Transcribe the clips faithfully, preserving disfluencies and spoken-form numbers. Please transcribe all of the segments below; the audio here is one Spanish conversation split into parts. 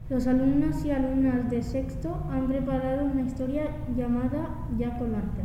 Los alumnos y alumnas de sexto han preparado una historia llamada Jack O'Lantern.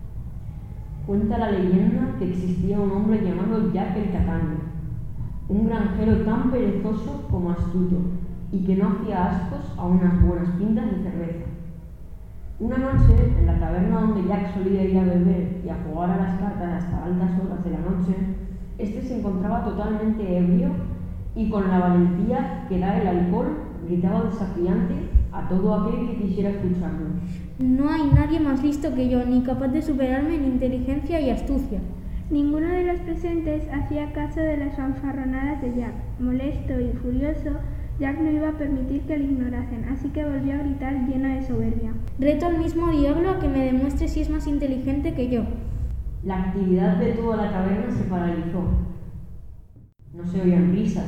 Cuenta la leyenda que existía un hombre llamado Jack el Tacaño, un granjero tan perezoso como astuto y que no hacía ascos a unas buenas pintas de cerveza. Una noche, en la taberna donde Jack solía ir a beber y a jugar a las cartas hasta altas horas de la noche, este se encontraba totalmente ebrio y con la valentía que da el alcohol gritaba desafiante a todo aquel que quisiera escucharlo. No hay nadie más listo que yo, ni capaz de superarme en inteligencia y astucia. Ninguno de los presentes hacía caso de las fanfarronadas de Jack. Molesto y furioso, Jack no iba a permitir que le ignorasen, así que volvió a gritar lleno de soberbia. Reto al mismo diablo a que me demuestre si es más inteligente que yo. La actividad de toda la taberna se paralizó. No se oían risas,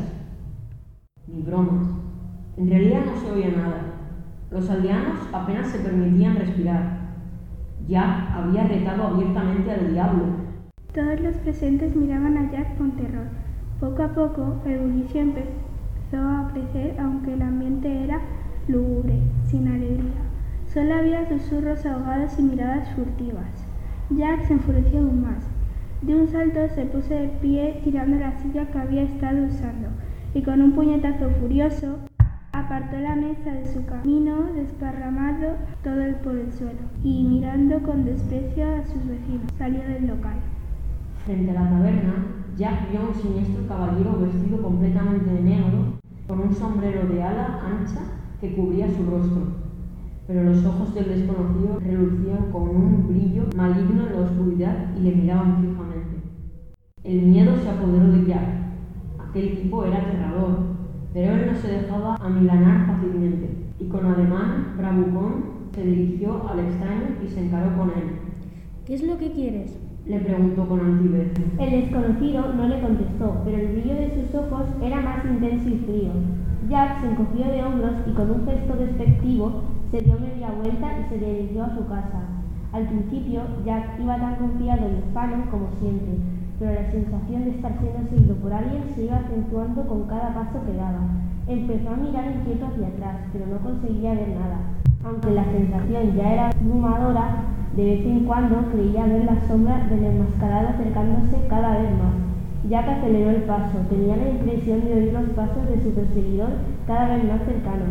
ni bromas. En realidad no se oía nada. Los aldeanos apenas se permitían respirar. Jack había retado abiertamente al diablo. Todos los presentes miraban a Jack con terror. Poco a poco, el bullicio empezó a crecer, aunque el ambiente era lúgubre, sin alegría. Solo había susurros ahogados y miradas furtivas. Jack se enfureció aún más. De un salto se puso de pie tirando la silla que había estado usando y con un puñetazo furioso apartó la mesa de su camino, desparramado todo por el suelo, y mirando con desprecio a sus vecinos, salió del local. Frente a la taberna, Jack vio a un siniestro caballero vestido completamente de negro, con un sombrero de ala ancha que cubría su rostro, pero los ojos del desconocido relucían con un brillo maligno en la oscuridad y le miraban fijamente. El miedo se apoderó de Jack. Aquel tipo era aterrador, pero él no se dejaba amilanar fácilmente, y con ademán bravucón se dirigió al extraño y se encaró con él. ¿Qué es lo que quieres?, le preguntó con altivez. El desconocido no le contestó, pero el brillo de sus ojos era más intenso y frío. Jack se encogió de hombros y con un gesto despectivo se dio media vuelta y se dirigió a su casa. Al principio, Jack iba tan confiado y ufano como siempre, pero la sensación de estar siendo seguido por alguien se iba acentuando con cada paso que daba. Empezó a mirar inquieto hacia atrás, pero no conseguía ver nada. Aunque la sensación ya era abrumadora, de vez en cuando creía ver la sombra del enmascarado acercándose cada vez más. Jack aceleró el paso, tenía la impresión de oír los pasos de su perseguidor cada vez más cercanos.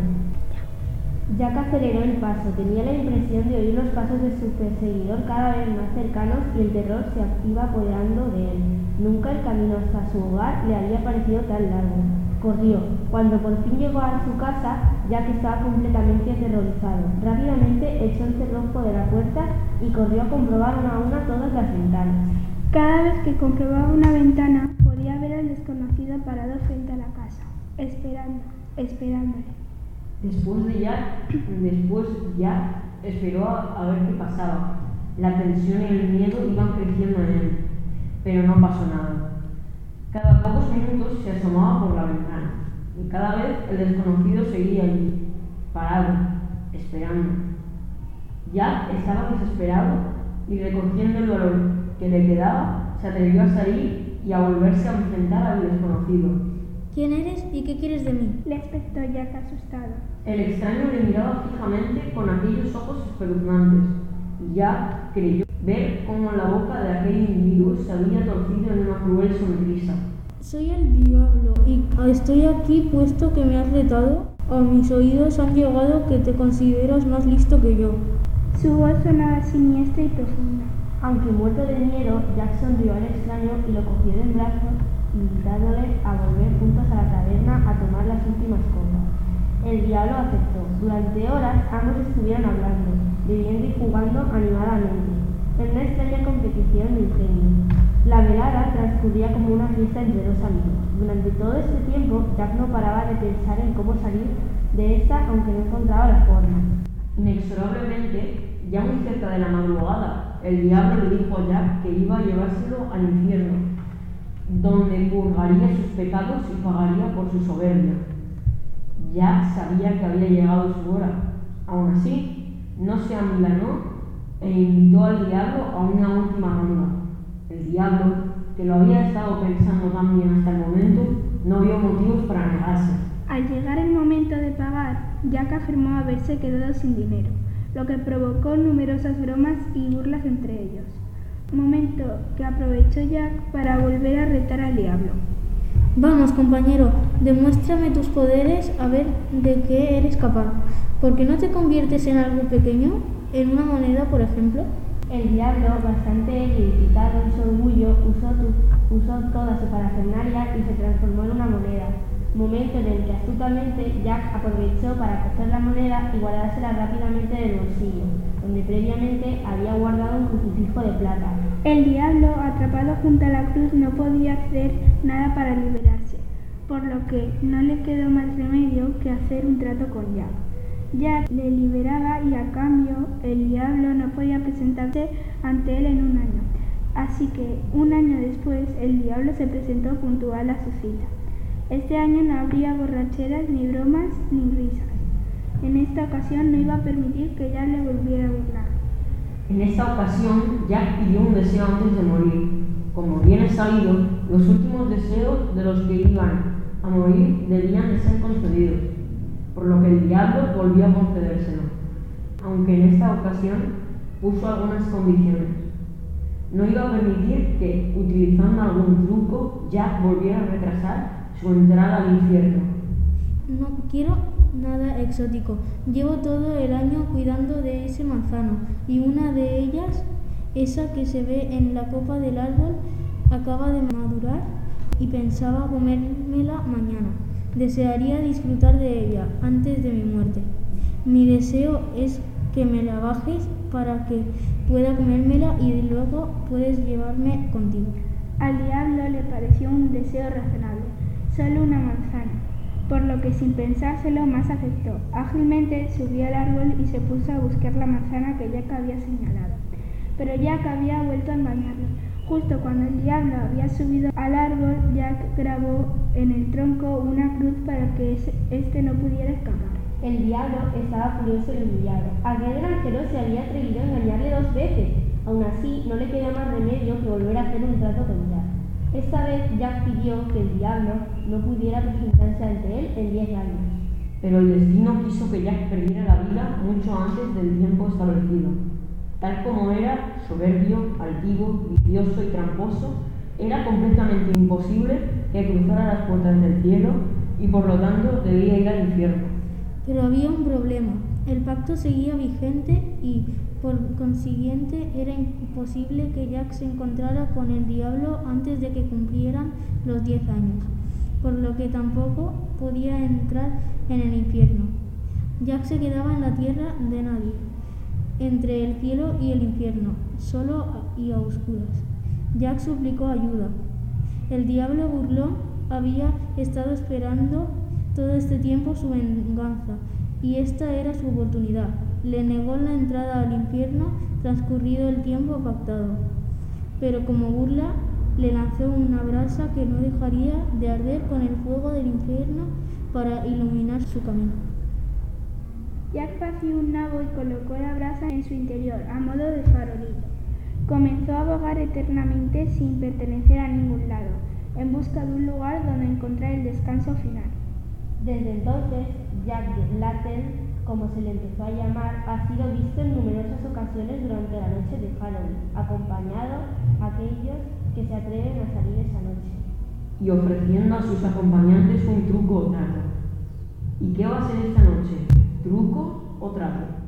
Jack aceleró el paso, tenía la impresión de oír los pasos de su perseguidor cada vez más cercanos y el terror se iba apoderando de él. Nunca el camino hasta su hogar le había parecido tan largo. Corrió. Cuando por fin llegó a su casa, Jack estaba completamente aterrorizado. Rápidamente echó el cerrojo de la puerta y corrió a comprobar una a una todas las ventanas. Cada vez que comprobaba una ventana, podía ver al desconocido parado frente a la casa, esperando, esperándole. Después de Jack, después Jack esperó a, a ver qué pasaba. La tensión y el miedo iban creciendo en él, pero no pasó nada. Cada pocos minutos se asomaba por la ventana, y cada vez el desconocido seguía allí, parado, esperando. Jack estaba desesperado y recogiendo el dolor que le quedaba, se atrevió a salir y a volverse a enfrentar al desconocido. ¿Quién eres y qué quieres de mí?, le espetó Jack asustado. El extraño le miraba fijamente con aquellos ojos espeluznantes, y Jack creyó ver cómo la boca de aquel individuo se había torcido en una cruel sonrisa. Soy el diablo y estoy aquí puesto que me has retado. A mis oídos han llegado que te consideras más listo que yo. Su voz sonaba siniestra y profunda. Aunque muerto de miedo, Jack sonrió al extraño y lo cogió del brazo, invitándole a volver juntos a la taberna a tomar las últimas copas. El diablo aceptó. Durante horas ambos estuvieron hablando, bebiendo y jugando animadamente, en una extraña competición de ingenio. La velada transcurría como una fiesta entre dos amigos. Durante todo este tiempo, Jack no paraba de pensar en cómo salir de esta, aunque no encontraba la forma. Inexorablemente, ya muy cerca de la madrugada, el diablo le dijo a Jack que iba a llevárselo al infierno, donde purgaría sus pecados y pagaría por su soberbia. Jack sabía que había llegado su hora. Aún así, no se amilanó e invitó al diablo a una última ronda. El diablo, que lo había estado pensando tan bien hasta el momento, no vio motivos para negarse. Al llegar el momento de pagar, Jack afirmó haberse quedado sin dinero, lo que provocó numerosas bromas y burlas entre ellos. Momento que aprovechó Jack para volver a retar al diablo. Vamos, compañero, demuéstrame tus poderes a ver de qué eres capaz. ¿Por qué no te conviertes en algo pequeño? ¿En una moneda, por ejemplo? El diablo, bastante irritado en su orgullo, usó, tu, usó toda su parafernalia y se transformó en una moneda. Momento en el que astutamente Jack aprovechó para coger la moneda y guardársela rápidamente del bolsillo, donde previamente había guardado un crucifijo de plata. El diablo, atrapado junto a la cruz, no podía hacer nada para liberarse, por lo que no le quedó más remedio que hacer un trato con Jack. Jack le liberaba y a cambio el diablo no podía presentarse ante él en un año. Así que un año después el diablo se presentó puntual a su cita. Este año no habría borracheras, ni bromas, ni risas. En esta ocasión no iba a permitir que Jack le volviera a burlar. En esta ocasión, Jack pidió un deseo antes de morir. Como bien es sabido, los últimos deseos de los que iban a morir debían de ser concedidos, por lo que el diablo volvió a concedérselo, aunque en esta ocasión puso algunas condiciones. No iba a permitir que, utilizando algún truco, Jack volviera a retrasar su entrada al infierno. No quiero nada exótico. Llevo todo el año cuidando de ese manzano y una de ellas, esa que se ve en la copa del árbol, acaba de madurar y pensaba comérmela mañana. Desearía disfrutar de ella antes de mi muerte. Mi deseo es que me la bajes para que pueda comérmela y luego puedes llevarme contigo. Al diablo le pareció un deseo razonable, solo una manzana, por lo que sin pensárselo más aceptó. Ágilmente subió al árbol y se puso a buscar la manzana que Jack había señalado. Pero Jack había vuelto a engañarlo. Justo cuando el diablo había subido al árbol, Jack grabó en el tronco una cruz para que éste no pudiera escapar. El diablo estaba furioso y humillado. Aquel granjero se había atrevido a engañarle dos veces. Aún así, no le quedó más remedio que volver a hacer un trato con Jack. Esta vez Jack pidió que el diablo no pudiera presentarse ante él en diez años. Pero el destino quiso que Jack perdiera la vida mucho antes del tiempo establecido. Tal como era, soberbio, altivo, vicioso y tramposo, era completamente imposible que cruzara las puertas del cielo y por lo tanto debía ir al infierno. Pero había un problema. El pacto seguía vigente y, por consiguiente, era imposible que Jack se encontrara con el diablo antes de que cumplieran los diez años, por lo que tampoco podía entrar en el infierno. Jack se quedaba en la tierra de nadie, entre el cielo y el infierno, solo y a oscuras. Jack suplicó ayuda. El diablo burlón había estado esperando todo este tiempo su venganza, y esta era su oportunidad. Le negó la entrada al infierno transcurrido el tiempo pactado, pero como burla le lanzó una brasa que no dejaría de arder con el fuego del infierno para iluminar su camino. Jack vació un nabo y colocó la brasa en su interior, a modo de farolillo. Comenzó a vagar eternamente sin pertenecer a ningún lado, en busca de un lugar donde encontrar el descanso final. Desde entonces, Jack Layton, como se le empezó a llamar, ha sido visto en numerosas ocasiones durante la noche de Halloween, acompañado a aquellos que se atreven a salir esa noche. Y ofreciendo a sus acompañantes un truco o trato. ¿Y qué va a ser esta noche? ¿Truco o trato?